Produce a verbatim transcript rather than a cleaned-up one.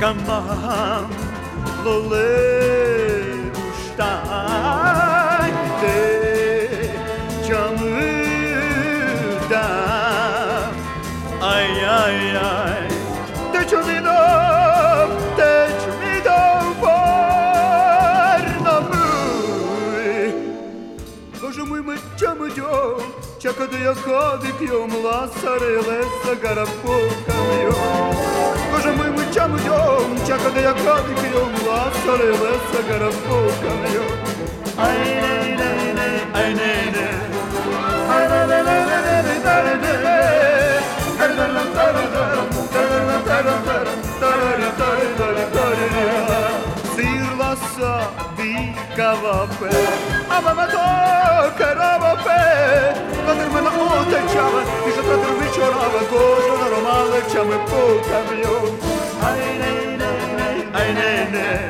Chamam lo levo stai te chamuda ai ai ai te chumido te chumido varna mui Боже мой мечами дьом чакати якоди п'єм ласари леса гарапукам'ю Боже мой мечами дьом чакати якоди п'єм ласари леса гарапукам'ю Ай не не не ай не не ай не не не не не не не Sir lassa di cavape Amama to caravape Quando me la ote ciava Ti sa tratto vicionava Cosa normale c'ha me puta mio Ai ne ne ne Ai ne ne